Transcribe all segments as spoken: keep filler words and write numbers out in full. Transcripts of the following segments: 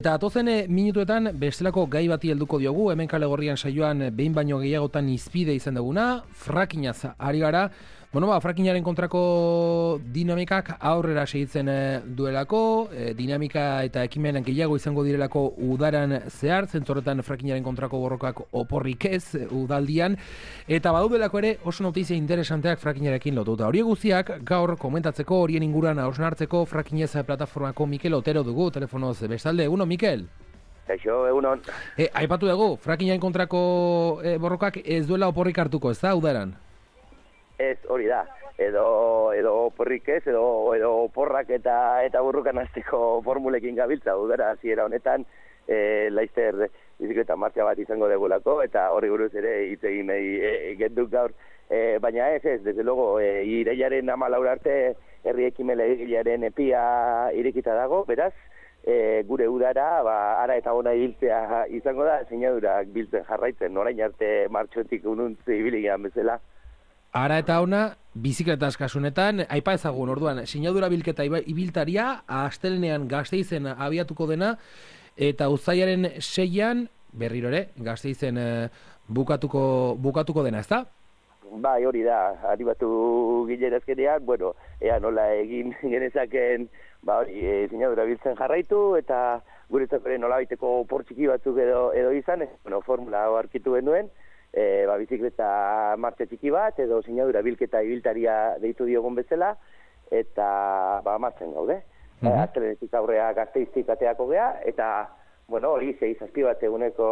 Eta atozen minutuetan bestelako gai bati helduko diogu, hemen Kale Gorrian saioan behin baino gehiagotan izpide izan duguna, frakinaz ari gara. Bueno, ba, frakinaren kontrako dinamikak aurrera segitzen duelako, e, dinamika eta ekimenak gehiago izango direlako udaran zehar, zentzorretan frakinaren kontrako borrokak oporrik ez udaldian, eta badaudelako ere oso notizia interesanteak frakinarekin lotuta. Hori guztiak gaur komentatzeko, horien inguruan hausnartzeko frakinez plataformako Mikel Otero dugu, telefonoz bestalde. Egunon, Mikel? Eixo, egunon. E, aipatu dugu, frakinaren kontrako e, borrokak ez duela oporrik hartuko, ez da, udaran? Ez, hori da, edo, edo porrik ez, edo, edo porrak eta eta burrukan hasteko formulekin gabiltza, udara hasiera honetan, e, laizter bizikleta martxa bat izango degulako, eta horri buruz ere hitz egin nahi e, genduk gaur, e, baina ez, ez, desde logo, e, irailaren hamalaur arte herri ekimen legegilearen epia irekita dago, beraz, e, gure udara, ba, ara eta ona ibiltzea izango da, sinadurak biltzen jarraitzen, orain arte martxotik ununtzi ibiligean bezala. Ara eta ona, bizikletaz kasunetan, aipa ezagun, orduan, sinadura bilketa ibiltaria, astelenean Gasteizen abiatuko dena, eta uztailaren seian, berriro ere, Gasteizen bukatuko, bukatuko dena, ezta? Bai, hori da, arribatu gilerazkenean, bueno, ea nola egin genezaken, ba hori, e, sinadura biltzen jarraitu, eta guretzako ere nola baiteko por txiki batzuk edo, edo izan, ez, bueno, formula harkitu genuen, E, ba, bizikleta martxa txiki bat, edo sinadura bilketa ibiltaria deitu diogun bezala, eta ba, martzen gaude. Mm -hmm. Astelenetik aurrea Gasteiztik ateako gea, eta, bueno, hori zei zazpi bat eguneko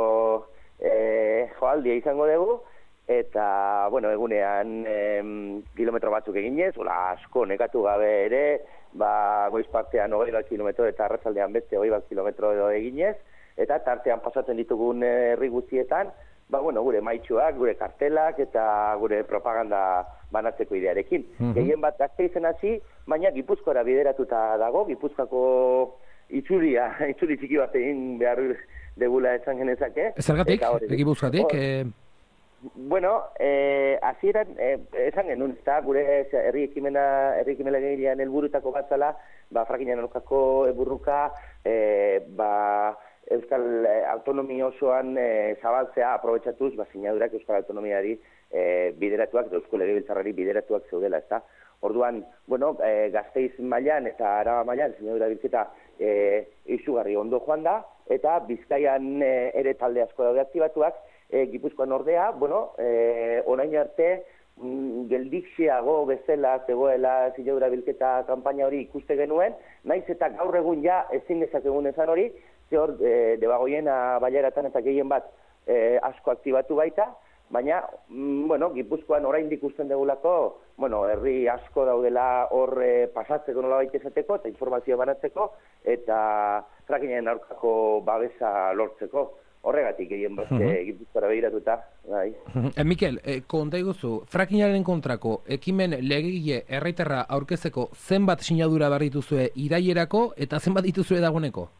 e, joaldia izango dugu, eta, bueno, egunean em, kilometro batzuk eginez, ola asko nekatu gabe ere, ba, goiz partean hogei bat kilometro eta arratsaldean beste hogei bat kilometro edo eginez, eta tartean pasatzen ditugun herri guztietan, ba, bueno, gure maitxuak, gure kartelak eta gure propaganda banatzeko idearekin. Mm-hmm. Gehien bat Gasteizen hasi, baina Gipuzkoara bideratuta dago, Gipuzkoako itzulia, itzuli txiki bat egin behar degula esan genezake. Zergatik, Gipuzkoatik? Eh... Bueno, eh, hasieran eh, esan genuen, eta gure herri ekimena, herri ekimena gehiagian helburutako bat zala, ba, frakinaren aurkako burruka, eh, ba, Euskal autonomia osoan e, zabaltzea aprobetxatuz, ba, sinadurak Euskal autonomiari e, bideratuak, eta Eusko Legebiltzarrari bideratuak zeudela, ezta. Orduan, bueno, e, Gasteiz mailan eta Araba mailan sinadura bilketa e, izugarri ondo joan da, eta Bizkaian e, ere talde asko daude aktibatuak, e, Gipuzkoan ordea, bueno, e, orain arte, mm, geldixeago bezala zegoela sinadura bilketa kanpaina hori ikuste genuen, naiz eta gaur egun ja ezin dezakegun esan hori, hor, e, debagoiena baiaratan eta gehien bat e, asko aktibatu baita, baina, mm, bueno, Gipuzkoan oraindik ikusten degulako, bueno, herri asko daudela hor e, pasatzeko nola baita esateko, eta informazioa banatzeko, eta frakinaren aurkako babesa lortzeko. Horregatik gehien bat uh -huh. Gipuzkoara begiratuta. Bai. Uh -huh. E, Mikel, e, konta iguzu, frakinaren kontrako ekimen legegile herritarra aurkezeko zenbat sinadura behar dituzue irailerako eta zenbat dituzue dagoeneko?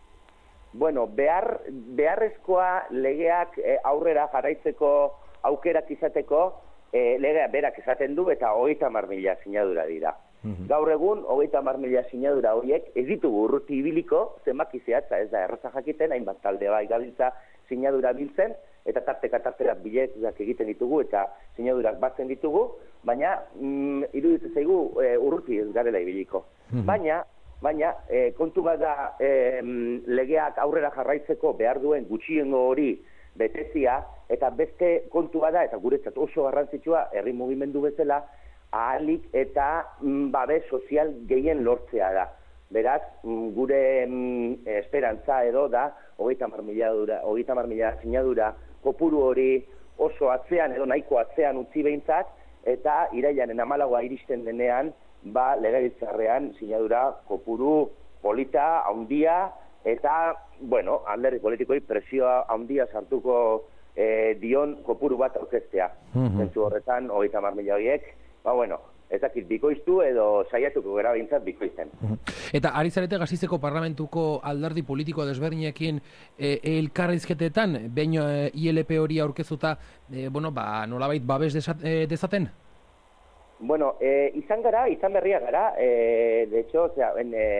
Bueno, behar, beharrezkoa legeak e, aurrera jarraitzeko aukerak izateko e, legea berak esaten du eta hogeita hamar mila sinadura dira. Mm-hmm. Gaur egun, hogeita hamar mila sinadura horiek ez ditugu urruti ibiliko, zenbaki zehatza ez da erraza jakiten, hainbat talde bai gabiltza sinadura biltzen, eta tarteka tartera biletak egiten ditugu eta sinadurak batzen ditugu, baina mm, iruditzen zaigu e, urruti ez garela ibiliko. Mm-hmm. Baina, Baina, e, kontu bat da e, legeak aurrera jarraitzeko behar duen gutxiengo hori betezia, eta beste kontu bat da, eta guretzat oso garrantzitsua, herri mugimendu bezala, ahalik eta mm, babes sozial gehien lortzea da. Beraz, mm, gure mm, esperantza edo da, hogeita hamar mila sinadura kopuru hori oso atzean edo nahiko atzean utzi behintzat, eta irailaren hamalaua iristen denean, ba, legebiltzarrean sinadura kopuru polita, haundia, eta, bueno, alderdi politikoi presioa haundia sartuko e, dion kopuru bat aurkeztea. Mm-hmm. Zentzu horretan, hogeita hamar mila horiek, ba, bueno, ez dakit bikoiztu edo saiatuko gara bintzat bikoizten. Mm-hmm. Eta ari zarete Gasteizeko parlamentuko alderdi politiko desberdinekin e, elkarrizketetan, behin e, I L P hori aurkezuta, e, bueno, ba, nolabait babes dezaten? Bueno, eh, izan gara, izan berria gara, eh, de hecho, o sea, en, eh,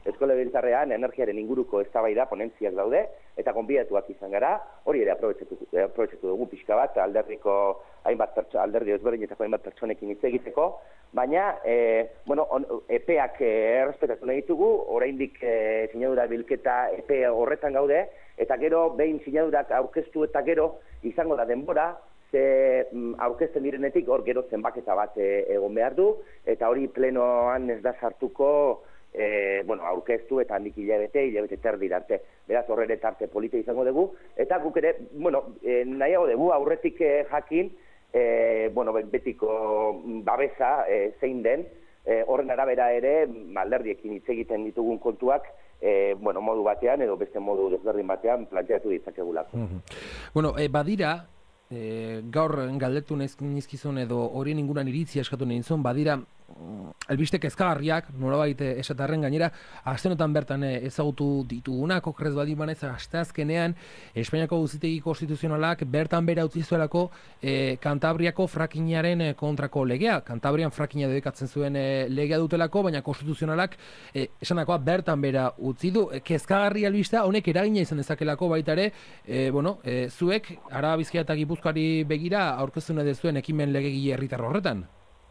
Eusko Legebiltzarrean energiaren inguruko eztabaida ponentziak daude, eta gonbidatuak izan gara, hori ere aprobetxatu dugu pixka bat, alderdiko hainbat pertsona, alderdi ezberdinetako hainbat pertsonekin hitz egiteko, baina, e, bueno, on, epeak errespetatu nahi ditugu, oraindik e, sinadura bilketa epe horretan gaude, eta gero, behin sinadurak aurkeztu eta gero, izango da denbora, ze aurkezten direnetik hor gero zenbaketa bat e, egon behar du, eta hori plenoan ez da sartuko, E, bueno, aurkeztu eta handik hilabete, hilabete terdi arte. Beraz, horre tarte polita izango dugu. Eta guk ere, bueno, e, nahiago dugu, aurretik e, jakin, e, bueno, betiko babesa e, zein den, e, horren arabera ere, alderdiekin hitz egiten ditugun kontuak, e, bueno, modu batean edo beste modu desberdin batean planteatu ditzakegulako. Mm-hmm. Bueno, e, badira, e, gaur galdetu nizkizun edo horien inguran iritzia eskatu nahi zuen, badira, albiste kezkagarriak, nolabait esatarren gainera, astenetan bertan ezagutu ditugunak, okrez badi banez, asteazkenean, Espainiako Auzitegi Konstituzionalak bertan bera utzi zuelako e, Kantabriako frackingaren kontrako legea. Kantabrian frackinga dedikatzen zuen e, legea dutelako, baina Konstituzionalak e, esanakoa bertan bera utzi du. E, kezkagarri albistea, honek eragina izan dezakelako baita ere, e, bueno, e, zuek, Araba, Bizkaia eta Gipuzkoari begira, aurkeztu nahi duzuen ekimen legegile herritar horretan?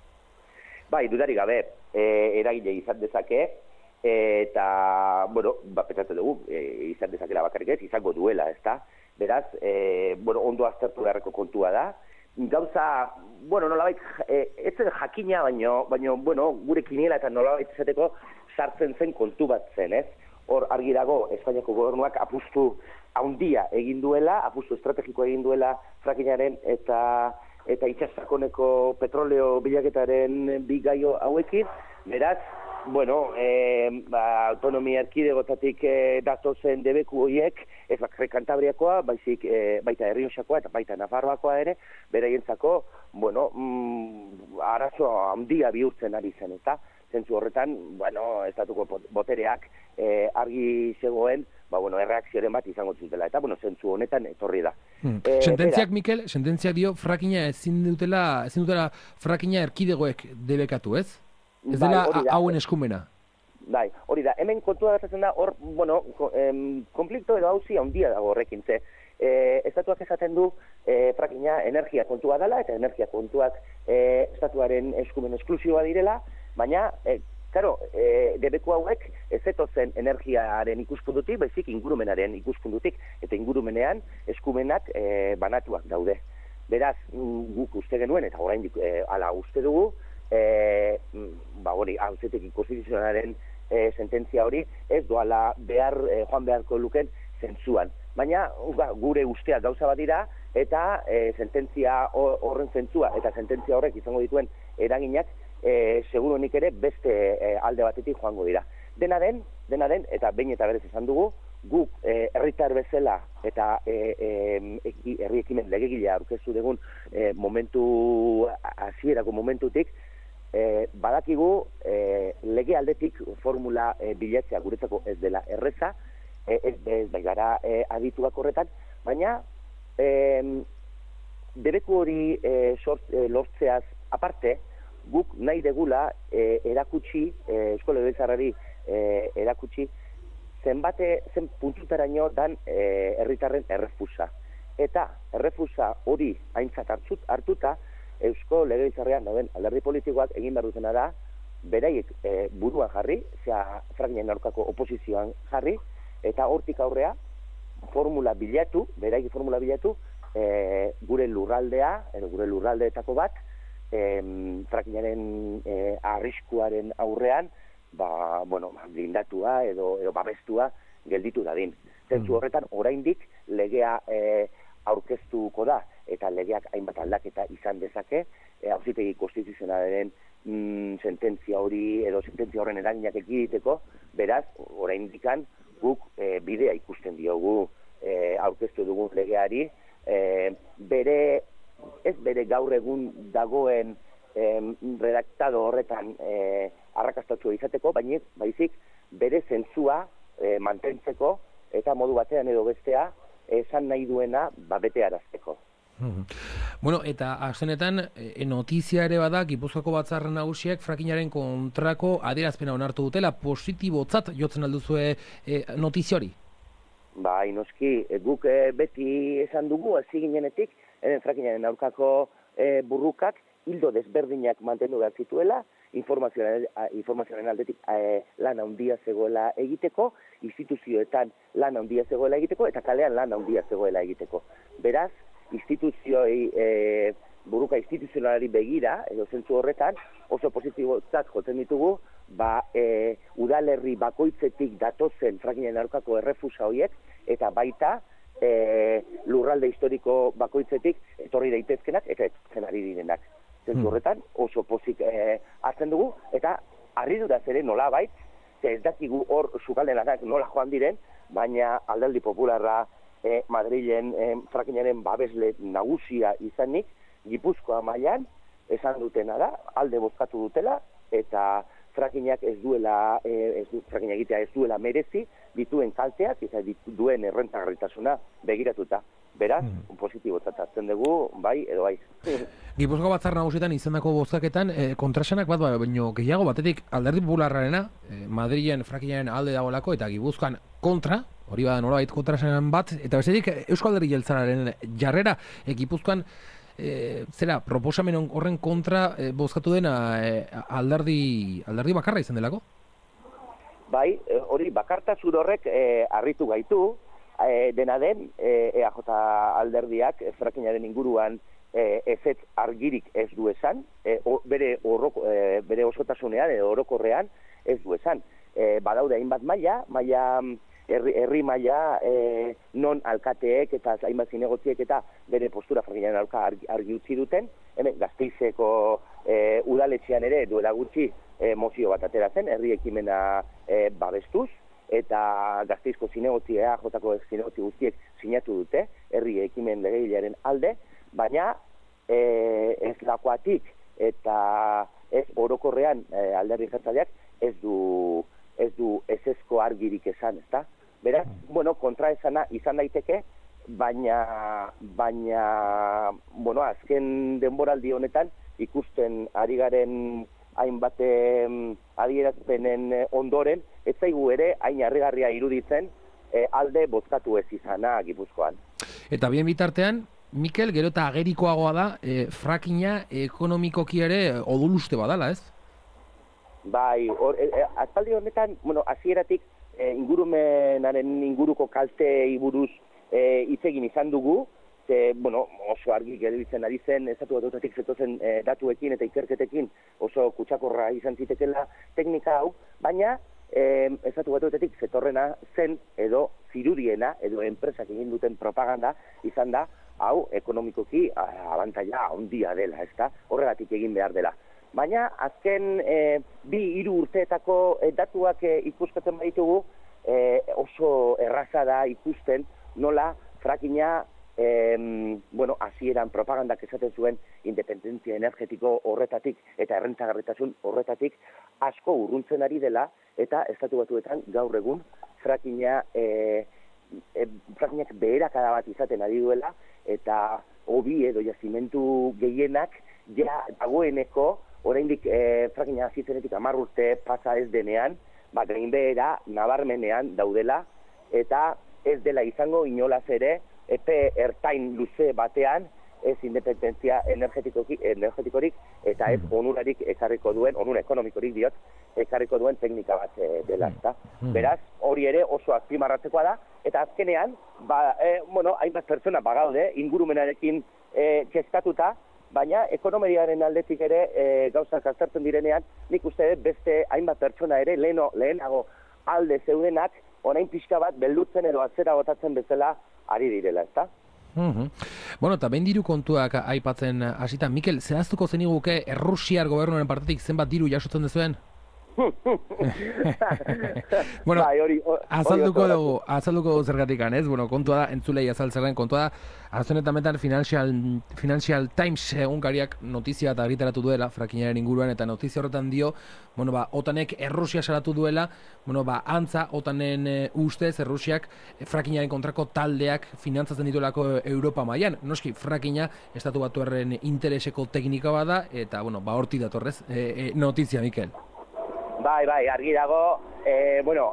Bai, dudari gabe, e, eragile izan dezake, e, eta, bueno, ba, pentsatzen dugu, e, izan dezakela bakarrik ez, izango duela, ezta? Beraz, e, bueno, ondo aztertu beharreko kontua da. Gauza, bueno, nolabait, e, ez zen jakina, baino, baino, bueno, gure kiniela eta nolabait izateko sartzen zen kontu bat zen, ez? Hor, argi dago, Espainiako gobernuak apustu handia egin duela, apustu estrategiko egin duela frackingaren eta eta itsasakoneko petroleo bilaketaren bi gaio hauekin, beraz, bueno, e, ba, autonomia erkidegotatik e, datozen debeku horiek, ez bakarrik Kantabriakoa, baizik e, baita Errioxakoa eta baita Nafarroakoa ere, beraientzako, bueno, mm, arazo handia bihurtzen ari zen, eta zentzu horretan, bueno, estatuko botereak e, argi zegoen, ba, bueno, erreakzioren bat izango zutela, eta, bueno, zentzu honetan etorri da. Hmm. E, sententziak, bera, Mikel, sententziak dio frackinga ezin dutela, ezin dutela frackinga erkidegoek debekatu, ez? Ez dela bai, hauen eskumena. Bai, hori da, hemen kontua gertatzen da, hor, bueno, em, konflikto edo hauzi handia dago horrekin, ze, e, estatuak esaten du e, frackinga energia kontua dela, eta energia kontuak e, estatuaren eskumen esklusiboa direla, baina, e, Karo, e, debeku hauek ez zen energiaren ikuspuntutik, baizik ingurumenaren ikuspuntutik, eta ingurumenean eskumenak e, banatuak daude. Beraz, guk uste genuen, eta oraindik e, ala uste dugu, e, ba hori, Auzitegi Konstituzionalaren e, sententzia hori, ez doala behar, e, joan beharko luken zentzuan. Baina, uga, gure ustea gauza bat dira, eta e, sententzia horren zentzua, eta sententzia horrek izango dituen eraginak, E, seguru nik ere beste e, alde batetik joango dira. Dena den, dena den, eta behin eta berez esan dugu, guk e, herritar bezala eta e, e, herri ekimen legegilea aurkeztu dugun e, momentu, hasierako momentutik, e, badakigu e, lege aldetik formula e, bilatzea guretzako ez dela erreza, e, ez, ez bai gara e, adituak horretan, baina e, debeku hori e, sort, e, lortzeaz aparte, guk nahi degula e, erakutsi, e, Eusko Legebiltzarrari e, erakutsi, zenbate, zen puntutaraino dan e, herritarren errefusa. Eta errefusa hori aintzat hartzut, hartuta, Eusko Legebiltzarrean dauden alderdi politikoak egin behar dutena da, beraiek e, buruan jarri, zera frackingen aurkako oposizioan jarri, eta hortik aurrea formula bilatu, beraiek formula bilatu, e, gure lurraldea, edo gure lurraldeetako bat, E, frackingaren e, arriskuaren aurrean, ba, bueno, blindatua edo, edo babestua gelditu dadin. Zentzu horretan, oraindik legea e, aurkeztuko da, eta legeak hainbat aldaketa izan dezake, e, Auzitegi Konstituzionalaren mm, sententzia hori, edo sententzia horren eraginak ekiditeko, beraz, oraindikan guk e, bidea ikusten diogu e, aurkeztu dugun legeari, e, bere ez bere gaur egun dagoen eh, redaktado horretan eh, arrakastatua izateko, baina baizik bere zentzua eh, mantentzeko eta modu batean edo bestea esan nahi duena ba betearazteko. Bueno, eta azkenetan e, notizia ere bada, Gipuzkoako batzar nagusiek frackingaren kontrako adierazpena onartu dutela, positibotzat jotzen alduzue e, notizia hori? Bai, noski, guk e, beti esan dugu, hasi ginenetik, hemen frackingaren aurkako e, burrukak hildo desberdinak mantendu behar zituela, informazioaren, informazioaren aldetik e, lan handia zegoela egiteko, instituzioetan lan handia zegoela egiteko, eta kalean lan handia zegoela egiteko. Beraz, instituzioi, e, buruka instituzionalari begira, edo zentzu horretan, oso positibotzat jotzen ditugu, ba, e, udalerri bakoitzetik datozen frackingaren aurkako errefusa horiek, eta baita e, lurralde historiko bakoitzetik etorri daitezkenak eta etortzen ari direnak. Zentzu horretan oso pozik e, hartzen dugu, eta harriduraz ere nolabait, ez dakigu hor sukalde lanak nola joan diren, baina Alderdi Popularra E, Madrilen e, frackingaren babesle nagusia izanik, Gipuzkoa mailan esan dutena da, alde bozkatu dutela, eta frackingak ez duela, e, ez du, fracking egitea ez duela merezi, dituen kalteak, eta duen errentagarritasuna begiratuta. Beraz, mm. positibotzat hartzen dugu, bai edo bai. Gipuzkoa batzar nagusietan izandako bozkaketan e, kontrasanak bat baino gehiago batetik Alderdi Popularrarena, e, Madrilen frackingaren alde dagoelako eta Gipuzkoan kontra, hori bada nolabait kontrasanan bat, eta bestetik Eusko Alderdi Jeltzalearen jarrera e, Gipuzkoan e, zera proposamen horren kontra e, bozkatu dena e, alderdi, alderdi bakarra izan delako? Bai, hori bakartasun horrek e, harritu gaitu, e, dena den e, E A J alderdiak e, frackingaren inguruan E, ezetz argirik ez du esan, e, o, bere, orroko, e, bere osotasunean, edo orokorrean ez du esan. E, badaude hainbat maila, maila herri, herri maila e, non alkateek eta hainbat zinegotziek eta bere postura frackingaren aurka argi, argi utzi duten, hemen Gasteizeko e, udaletxean ere duela gutxi e, mozio bat atera zen, herri ekimena e, babestuz, eta Gasteizko zinegotzi, E A Jko zinegotzi guztiek sinatu dute, herri ekimen legegilearen alde, baina e, ez lakoatik eta ez orokorrean e, alderdi jeltzaleak ez du ez du ezezko argirik esan, ezta? Beraz, bueno, kontraesana izan daiteke, baina baina bueno, azken denboraldi honetan ikusten ari garen hainbat adierazpenen ondoren, ez zaigu ere hain harrigarria iruditzen e, alde bozkatu ez izana Gipuzkoan. Eta bien bitartean, Mikel, gero eta agerikoagoa da, e, frackinga ekonomikoki ere odoluste badala, ez? Bai, or, e, e, aspaldi honetan, bueno, hasieratik e, ingurumenaren inguruko kalteei buruz e, hitz egin izan dugu, ze, bueno, oso argi gelditzen ari zen, estatu batuetatik zetozen e, datuekin eta ikerketekin oso kutsakorra izan zitekela teknika hau, baina e, estatu batuetatik zetorrena zen edo zirudiena, edo enpresak egin duten propaganda izan da, hau ekonomikoki abantaila handia dela, ezta? Horregatik egin behar dela. Baina azken e, bi hiru urteetako e, datuak e, ikuskatzen baditugu, e, oso erraza da ikusten nola frackinga e, bueno, hasieran propagandak esaten zuen independentzia energetiko horretatik eta errentagarritasun horretatik asko urruntzen ari dela, eta estatu batuetan gaur egun frackinga e, e, frackingak beherakada bat izaten ari duela, eta hobi edo jazimentu gehienak ja dagoeneko oraindik e, frackinga hasitzenetik hamar urte pasa ez denean, ba gainbehera nabarmenean daudela, eta ez dela izango inolaz ere epe ertain luze batean ez independentzia energetikorik eta ez onurarik ekarriko duen, onura ekonomikorik diot, ekarriko duen teknika bat e, dela, ezta. Beraz, hori ere oso azpimarratzekoa da, eta azkenean, ba, e, bueno, hainbat pertsona bagaude, ingurumenarekin e, kezkatuta, baina ekonomiaren aldetik ere e, gauzak aztertzen direnean, nik uste beste hainbat pertsona ere leheno, lehenago alde zeudenak, orain pixka bat beldurtzen edo atzera botatzen bezala ari direla, ezta? Uhum. Bueno, eta behin diru kontuak aipatzen hasita, Mikel, zehaztuko zeniguke Errusiar gobernuaren partetik zenbat diru jasotzen dezuen? Bueno, bai, hori, hori, azalduko dugu, azalduko dugu zergatikan, ez? Bueno, kontua da, entzulei azaltzerren kontua da, azonetan Financial, Financial Times egunkariak notizia eta argitaratu duela, frakinaren inguruan, eta notizia horretan dio, bueno, ba, OTANek Errusia salatu duela, bueno, ba, antza, OTANen e, ustez, Errusiak e, frakinaren kontrako taldeak finantzatzen dituelako Europa mailan. Noski, frakina, estatu batuarren intereseko teknika bada, eta, bueno, ba, horti datorrez, e, e, notizia, Mikel. Bai, bai, argi dago, eh, bueno,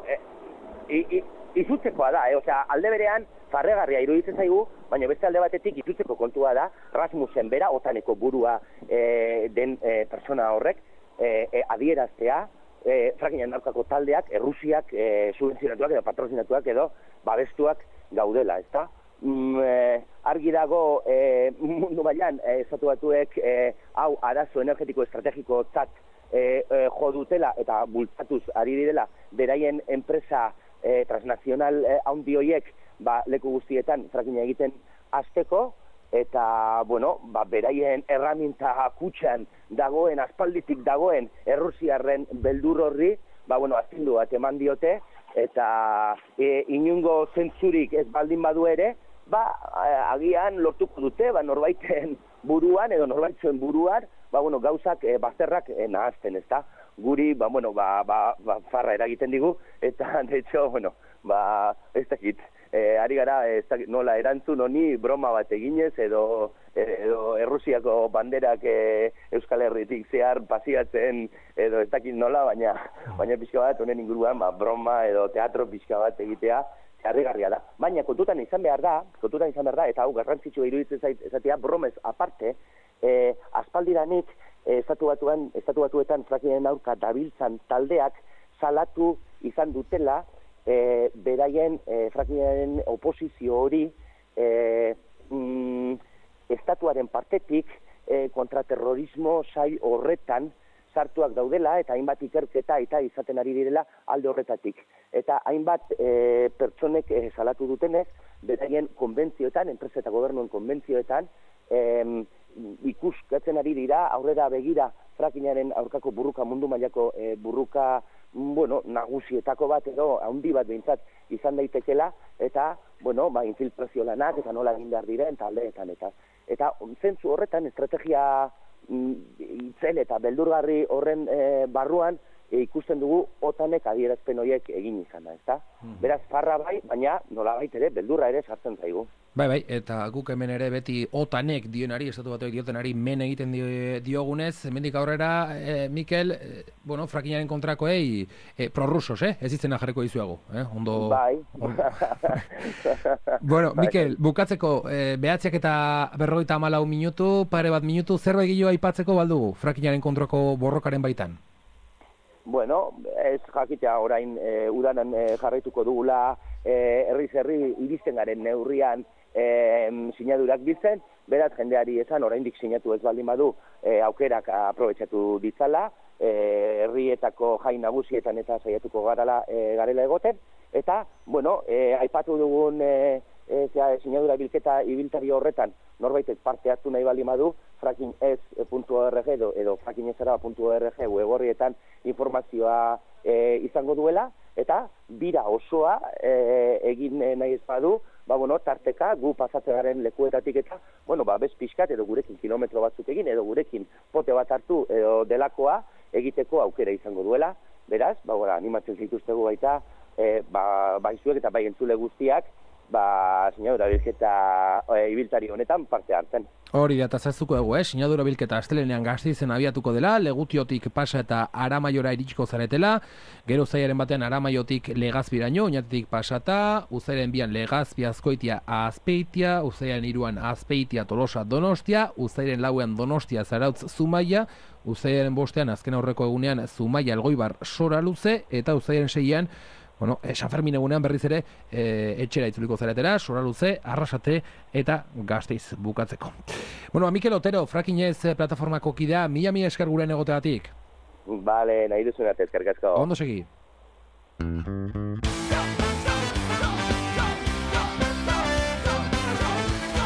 eh, izutzekoa da, eh? Osea, alde berean, farregarria iruditzen zaigu, baina beste alde batetik izutzeko kontua da, Rasmussen bera, otaneko burua eh, den eh, persona horrek, eh, eh, adieraztea, eh, frakinan aurkako taldeak, Errusiak eh, subventzionatuak edo patrozinatuak edo babestuak gaudela, ezta? Mm, eh, argi dago eh, mundu mailan eh, estatu batuek eh, hau arazo energetiko estrategiko tzat E, e, jo dutela eta bultzatuz ari direla beraien enpresa e, transnazional e, handi horiek ba, leku guztietan frakina egiten hasteko eta bueno, ba, beraien erraminta kutxan dagoen, aspalditik dagoen Errusiarren beldur horri ba, bueno, astindu bat eman diote eta e, inungo zentzurik ez baldin badu ere ba, agian lortuko dute ba, norbaiten buruan edo norbaitzen buruan ba, bueno, gauzak e, bazterrak e, nahazten, ezta? Guri, ba, bueno, ba, ba, ba, farra eragiten digu, eta, de hecho, bueno, ba, ez dakit, e, ari gara, ez dakit, nola erantzun honi broma bat eginez, edo, edo Errusiako banderak e, Euskal Herritik zehar pasiatzen, edo ez dakit nola, baina, baina pixka bat, honen inguruan, ba, broma edo teatro pixka bat egitea, harrigarria da. Baina kontutan izan behar da, kontutan izan behar da, eta hau garrantzitsua iruditzen zait, esatea bromez aparte, E, aspaldiranik e, estatu batuan, estatu batuetan frakinen aurka dabiltzan taldeak salatu izan dutela e, beraien e, frakinaren oposizio hori e, mm, estatuaren partetik e, kontraterrorismo sai horretan sartuak daudela eta hainbat ikerketa eta izaten ari direla alde horretatik. Eta hainbat e, pertsonek e, salatu dutenez, beraien konbentzioetan, enpresa eta gobernuen konbentzioetan, e, ikuskatzen ari dira, aurrera begira frakinaren aurkako burruka, mundu mailako e, burruka, bueno, nagusietako bat edo handi bat behintzat izan daitekela, eta, bueno, ba, infiltrazio lanak eta nola egin behar diren taldeetan eta. Eta zentzu horretan, estrategia itzel eta beldurgarri horren e, barruan, e, ikusten dugu otanek adierazpen horiek egin izana, ezta? Mm. Beraz, farra bai, baina nolabait ere, beldurra ere sartzen zaigu. Bai, bai, eta guk hemen ere beti otanek dionari, estatu batuek diotenari men egiten diogunez, hemendik aurrera, e, Mikel, e, bueno, frakinaren kontrakoei e, prorrusos, eh? Ez izena jarriko dizuago, eh? Ondo... Bai. Ondo. Bueno, Mikel, bukatzeko, e, behatziak eta berrogeita hamalau minutu, pare bat minutu, zerbait gehiago aipatzeko baldugu, frakinaren kontrako borrokaren baitan? Bueno, ez jakitea orain e, udanan e, jarraituko dugula, e, herriz herri iristen garen neurrian e, sinadurak biltzen, beraz jendeari esan oraindik sinatu ez baldin badu e, aukerak aprobetxatu ditzala, e, herrietako jai nagusietan eta saiatuko garala e, garela egoten, eta, bueno, e, aipatu dugun e, e, sinadura bilketa ibiltari horretan norbaitek parte hartu nahi baldin badu, frakinez puntu org edo, edo frakinezaraba puntu org web-orrietan informazioa e, izango duela, eta bira osoa e, egin nahi ez badu, ba, bueno, tarteka gu pasatze garen lekuetatik eta, bueno, ba, bez pixkat edo gurekin kilometro batzuk egin, edo gurekin pote bat hartu edo delakoa egiteko aukera izango duela, beraz, ba, gora, animatzen zituztegu baita, e, ba, baizuek eta bai entzule guztiak, ba, sinadura bilketa e, ibiltari honetan parte hartzen. Hori da, eta zaztuko dugu, eh? Sinadura bilketa astelenean Gasteizen abiatuko dela, Legutiotik pasa eta Aramaiora iritsiko zaretela, gero uztailaren batean Aramaiotik Legazpiraino, Oñatetik pasata, uztailaren bian Legazpi Azkoitia Azpeitia, uztailaren hiruan Azpeitia Tolosa Donostia, uztailaren lauean Donostia Zarautz Zumaia, uztailaren bostean azken aurreko egunean Zumaia Elgoibar Soraluze, eta uztailaren seian bueno, e, San Fermin egunean berriz ere e, etxera itzuliko zaretera, Soraluze, Arrasate eta Gasteiz bukatzeko. Bueno, Mikel Otero, Frakinez plataformako kidea, mila mila esker guren egoteatik. Bale, nahi duzun arte, eskerrik asko. Ondo segi.